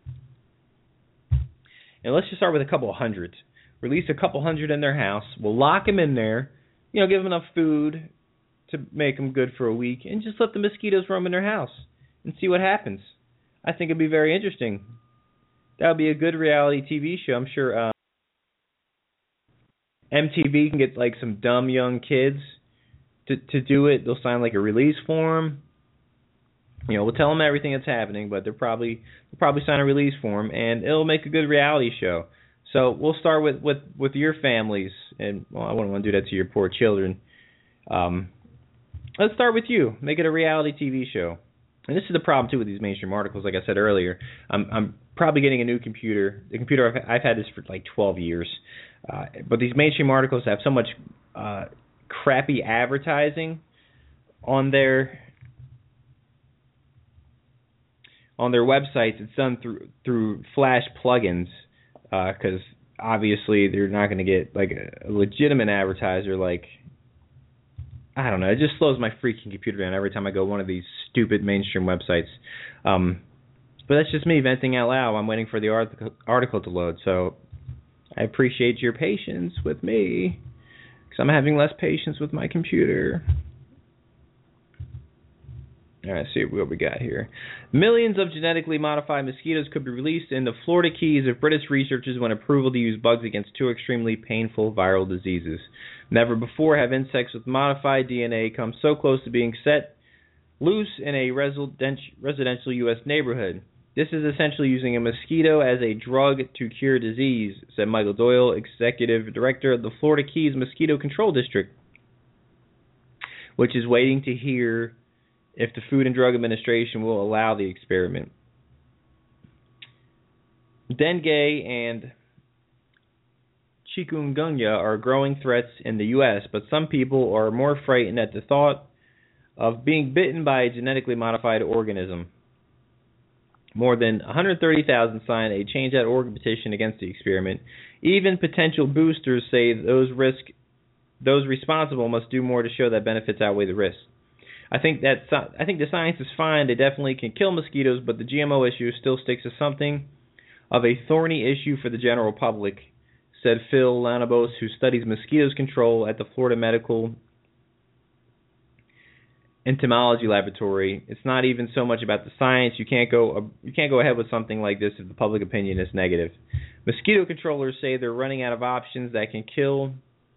And let's just start with a couple of hundred. Release a couple hundred in their house. We'll lock them in there. You know, give them enough food to make them good for a week, and just let the mosquitoes roam in their house and see what happens. I think it'd be very interesting. That would be a good reality T V show. I'm sure um, M T V can get like some dumb young kids to to do it. They'll sign like a release form. You know, we'll tell them everything that's happening, but they'll probably they'll probably sign a release form, and it'll make a good reality show. So we'll start with, with, with your families, and well, I wouldn't want to do that to your poor children. Um, let's start with you. Make it a reality T V show. And this is the problem too with these mainstream articles. Like I said earlier, I'm I'm probably getting a new computer. The computer I've, I've had this for like twelve years, uh, but these mainstream articles have so much uh, crappy advertising on their on their websites. It's done through through Flash plugins because uh, obviously they're not going to get like a, a legitimate advertiser like. I don't know. It just slows my freaking computer down every time I go one of these stupid mainstream websites. Um, but that's just me venting out loud. I'm waiting for the art- article to load. So I appreciate your patience with me because I'm having less patience with my computer. All right, see what we got here. Millions of genetically modified mosquitoes could be released in the Florida Keys if British researchers win approval to use bugs against two extremely painful viral diseases. Never before have insects with modified D N A come so close to being set loose in a residential U S neighborhood. This is essentially using a mosquito as a drug to cure disease, said Michael Doyle, executive director of the Florida Keys Mosquito Control District, which is waiting to hear if the Food and Drug Administration will allow the experiment. Dengue and chikungunya are growing threats in the U S, but some people are more frightened at the thought of being bitten by a genetically modified organism. More than one hundred thirty thousand signed a Change dot org petition against the experiment. Even potential boosters say those risk, those responsible must do more to show that benefits outweigh the risks. I think that I think the science is fine. They definitely can kill mosquitoes, but the G M O issue still sticks as something of a thorny issue for the general public, said Phil Lanabos, who studies mosquitoes control at the Florida Medical Entomology Laboratory. It's not even so much about the science. You can't go you can't go ahead with something like this if the public opinion is negative. Mosquito controllers say they're running out of options that can kill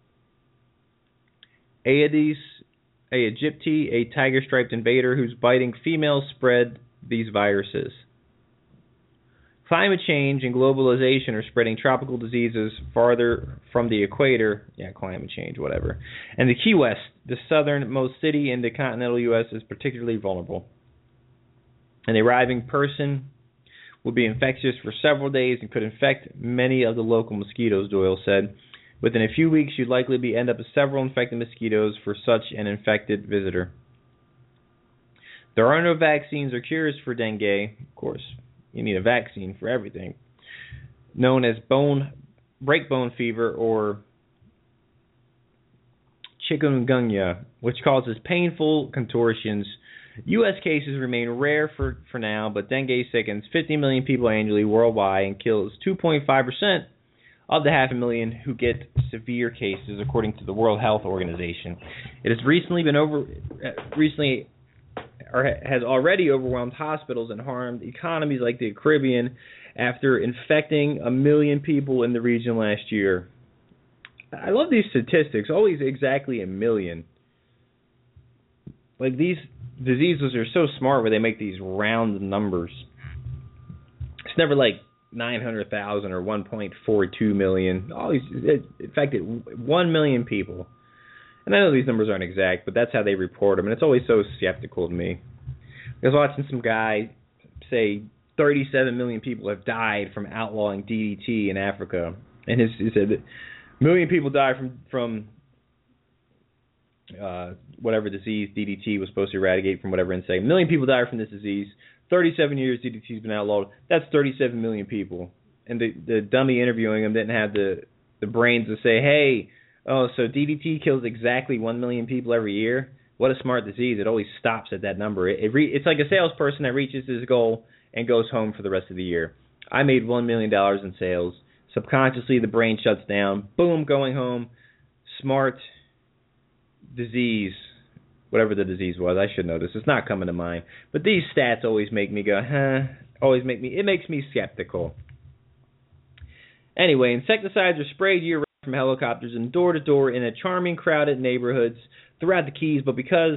Aedes aegypti, a tiger-striped invader whose biting females spread these viruses. Climate change and globalization are spreading tropical diseases farther from the equator. Yeah, climate change, whatever. And the Key West, the southernmost city in the continental U S, is particularly vulnerable. An arriving person will be infectious for several days and could infect many of the local mosquitoes, Doyle said. Within a few weeks, you'd likely be end up with several infected mosquitoes for such an infected visitor. There are no vaccines or cures for dengue. Of course, you need a vaccine for everything. Known as bone breakbone fever or chikungunya, which causes painful contortions. U S cases remain rare for, for now, but dengue sickens fifty million people annually worldwide and kills two point five percent of the half a million who get severe cases, according to the World Health Organization. It has recently been over, recently, or has already overwhelmed hospitals and harmed economies like the Caribbean after infecting a million people in the region last year. I love these statistics, always exactly a million. Like, these diseases are so smart where they make these round numbers. It's never like nine hundred thousand or one point four two million. Always, it affected one million people. And I know these numbers aren't exact, but that's how they report them, and it's always so skeptical to me. I was watching some guy say thirty-seven million people have died from outlawing D D T in Africa, and his, he said that a million people died from from uh, whatever disease D D T was supposed to eradicate from whatever insect. A million people died from this disease. thirty-seven years D D T's been outlawed. That's thirty-seven million people. And the the dummy interviewing him didn't have the, the brains to say, hey, oh, so D D T kills exactly one million people every year? What a smart disease. It always stops at that number. It, it re, it's like a salesperson that reaches his goal and goes home for the rest of the year. I made one million dollars in sales. Subconsciously, the brain shuts down. Boom, going home. Smart disease. Whatever the disease was, I should know this. It's not coming to mind. But these stats always make me go, huh? Always make me, it makes me skeptical. Anyway, insecticides are sprayed year-round from helicopters and door-to-door in a charming, crowded neighborhoods throughout the Keys. But because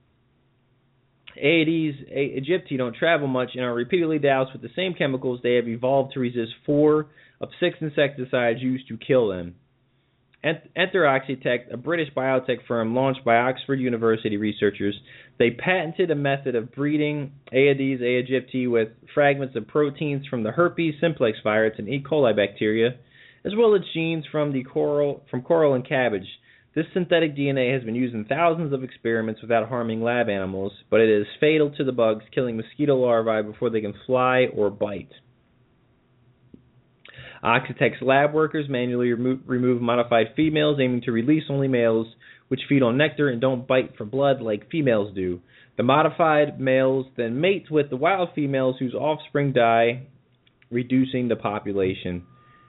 Aedes aegypti don't travel much and are repeatedly doused with the same chemicals, they have evolved to resist four of six insecticides used to kill them. Enter Oxitec, a British biotech firm launched by Oxford University researchers. They patented a method of breeding Aedes aegypti with fragments of proteins from the herpes simplex virus and E. coli bacteria, as well as genes from the coral from coral and cabbage. This synthetic D N A has been used in thousands of experiments without harming lab animals, but it is fatal to the bugs, killing mosquito larvae before they can fly or bite. Oxitec's lab workers manually remo- remove modified females, aiming to release only males, which feed on nectar and don't bite for blood like females do. The modified males then mate with the wild females whose offspring die, reducing the population.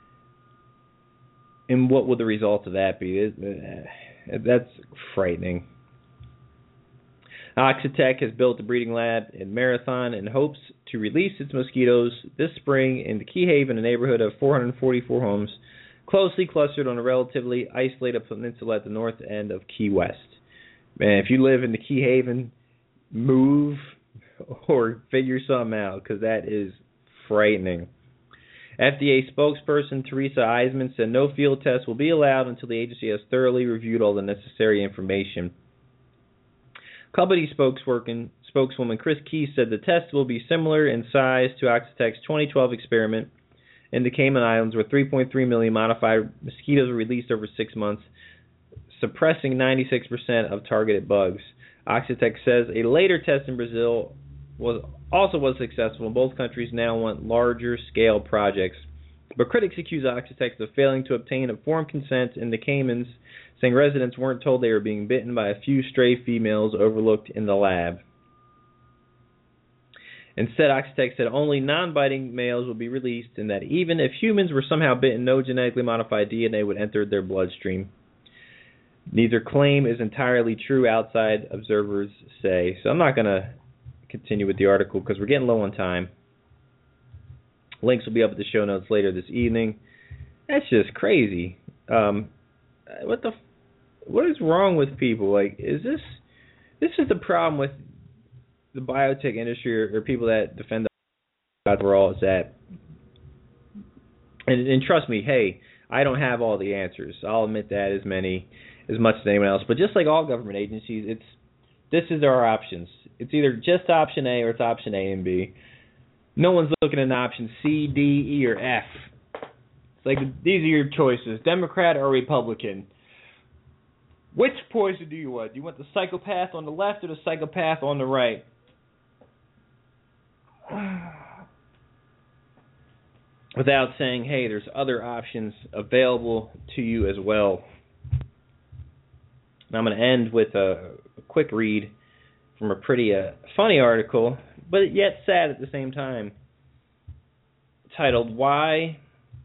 And what would the result of that be? That's frightening. Oxitec has built a breeding lab in Marathon and hopes to release its mosquitoes this spring in the Key Haven, a neighborhood of four hundred forty-four homes, closely clustered on a relatively isolated peninsula at the north end of Key West. Man, if you live in the Key Haven, move or figure something out, because that is frightening. F D A spokesperson Teresa Eisman said no field tests will be allowed until the agency has thoroughly reviewed all the necessary information. Company spokeswoman, spokeswoman Chris Key said the test will be similar in size to Oxitec's twenty twelve experiment in the Cayman Islands, where three point three million modified mosquitoes were released over six months, suppressing ninety-six percent of targeted bugs. Oxitec says a later test in Brazil was also was successful, and both countries now want larger scale projects. But critics accuse Oxitec of failing to obtain informed consent in the Caymans, saying residents weren't told they were being bitten by a few stray females overlooked in the lab. Instead, Oxitec said only non-biting males would be released, and that even if humans were somehow bitten, no genetically modified D N A would enter their bloodstream. Neither claim is entirely true, outside observers say. So I'm not going to continue with the article because we're getting low on time. Links will be up at the show notes later this evening. That's just crazy. Um, what the? What is wrong with people? Like, is this? This is the problem with the biotech industry, or, or people that defend the overall, is that, and, and trust me, hey, I don't have all the answers. I'll admit that as many, as much as anyone else. But just like all government agencies, it's this is our options. It's either just option A or it's option A and B. No one's looking at option C, D, E, or F. It's like, these are your choices, Democrat or Republican. Which poison do you want? Do you want the psychopath on the left or the psychopath on the right? Without saying, hey, there's other options available to you as well. And I'm going to end with a, a quick read from a pretty uh, funny article, but yet sad at the same time, titled, Why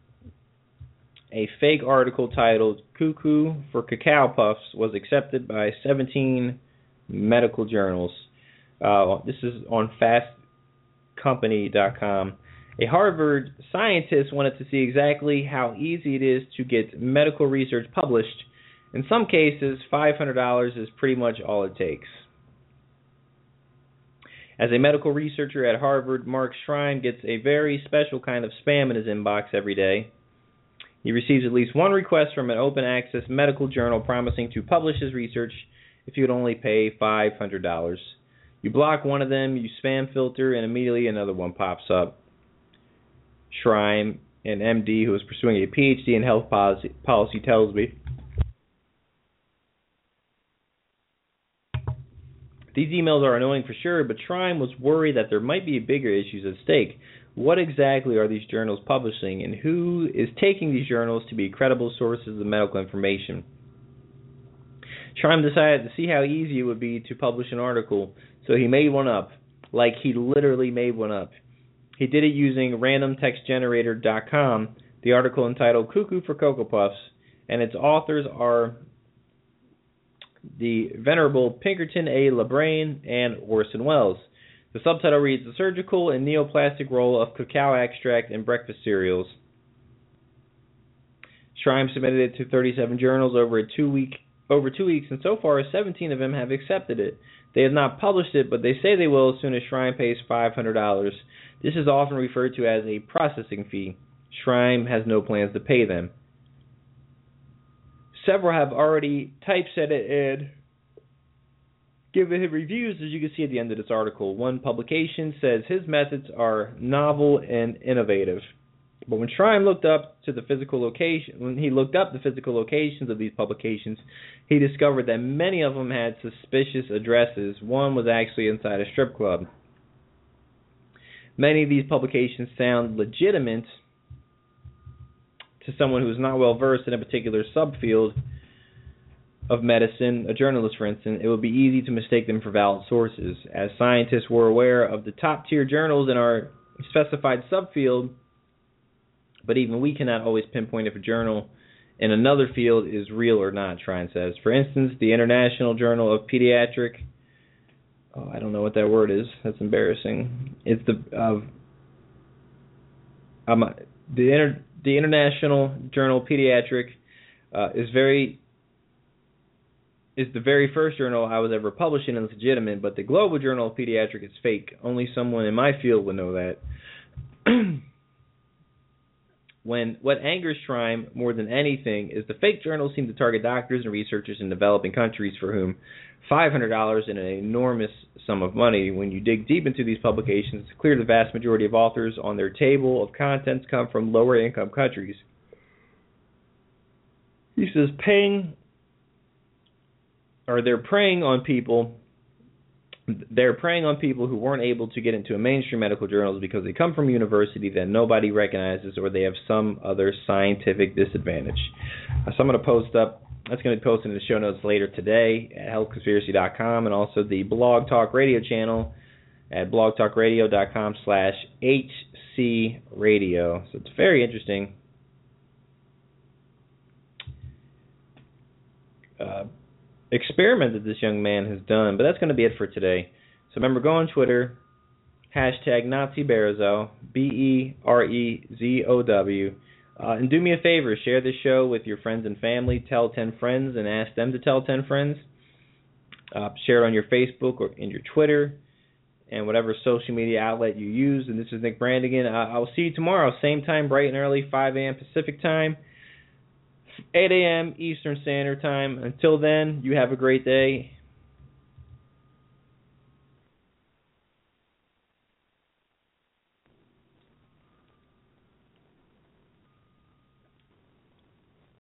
a Fake Article Titled Cuckoo for Cacao Puffs Was Accepted by seventeen Medical Journals. Uh, this is on fast company dot com. A Harvard scientist wanted to see exactly how easy it is to get medical research published. In some cases, five hundred dollars is pretty much all it takes. As a medical researcher at Harvard, Mark Shrine gets a very special kind of spam in his inbox every day. He receives at least one request from an open-access medical journal promising to publish his research if he would only pay five hundred dollars. You block one of them, you spam filter, and immediately another one pops up. Shrine, an M D who is pursuing a P H D in health policy, policy tells me, these emails are annoying for sure, but Shrine was worried that there might be bigger issues at stake. What exactly are these journals publishing, and who is taking these journals to be credible sources of medical information? Shrine decided to see how easy it would be to publish an article, so he made one up. Like, he literally made one up. He did it using random text generator dot com, the article entitled Cuckoo for Cocoa Puffs, and its authors are the Venerable Pinkerton A. LeBrain and Orson Welles. The subtitle reads, The Surgical and Neoplastic Role of Cacao Extract in Breakfast Cereals. Shrine submitted it to thirty-seven journals over a two-week over two weeks, and so far seventeen of them have accepted it. They have not published it, but they say they will as soon as Shrine pays five hundred dollars. This is often referred to as a processing fee. Shrine has no plans to pay them. Several have already typeset it and given him reviews, as you can see at the end of this article. One publication says his methods are novel and innovative. But when Shrine looked up to the physical location, when he looked up the physical locations of these publications, he discovered that many of them had suspicious addresses. One was actually inside a strip club. Many of these publications sound legitimate to someone who is not well versed in a particular subfield of medicine, a journalist for instance. It would be easy to mistake them for valid sources. As scientists were aware of the top tier journals in our specified subfield, but even we cannot always pinpoint if a journal in another field is real or not, Shrine says. For instance, the International Journal of Pediatric oh, I don't know what that word is. That's embarrassing. It's the uh, um, the inter, the International Journal of Pediatric uh, is very is the very first journal I was ever published in and legitimate, but the Global Journal of Pediatric is fake. Only someone in my field would know that. When what angers Shrime more than anything is the fake journals seem to target doctors and researchers in developing countries for whom five hundred dollars is an enormous sum of money. When you dig deep into these publications, it's clear the vast majority of authors on their table of contents come from lower income countries. He says paying or they're preying on people They're preying on people who weren't able to get into a mainstream medical journals because they come from a university that nobody recognizes or they have some other scientific disadvantage. Uh, so I'm going to post up, that's going to be posted in the show notes later today at health conspiracy dot com and also the Blog Talk Radio channel at blogtalkradio.com slash hcradio. So it's very interesting. Uh, experiment that this young man has done, but that's going to be it for today. So remember, go on Twitter, hashtag Nazi Berezow, B E R E Z O W, uh, and do me a favor, share this show with your friends and family, tell ten friends and ask them to tell ten friends, uh, share it on your Facebook or in your Twitter, and whatever social media outlet you use. And this is Nick Brandigan. I- I'll see you tomorrow, same time, bright and early, five a.m. Pacific time, eight a.m. Eastern Standard Time. Until then, you have a great day.